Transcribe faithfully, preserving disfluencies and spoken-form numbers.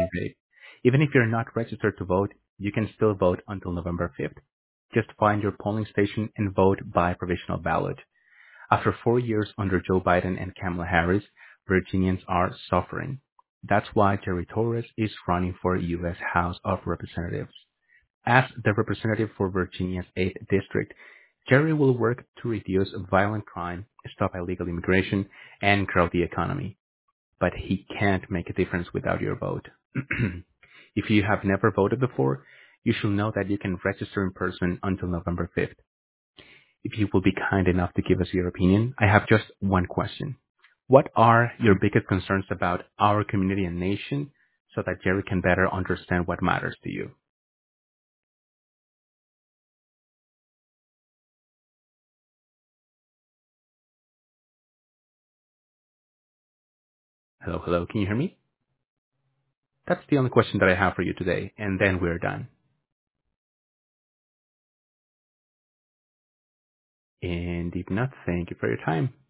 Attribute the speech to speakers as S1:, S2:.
S1: candidate. Even if you're not registered to vote, you can still vote until November fifth. Just find your polling station and vote by provisional ballot. After four years under Joe Biden and Kamala Harris, Virginians are suffering. That's why Jerry Torres is running for U S House of Representatives. As the representative for Virginia's eighth District, Jerry will work to reduce violent crime, stop illegal immigration, and grow the economy. But he can't make a difference without your vote. If you have never voted before, you should know that you can register in person until November fifth. If you will be kind enough to give us your opinion, I have just one question. What are your biggest concerns about our community and nation so that Jerry can better understand what matters to you? Hello, hello, can you hear me? That's the only question that I have for you today, and then we're done. And if not, thank you for your time.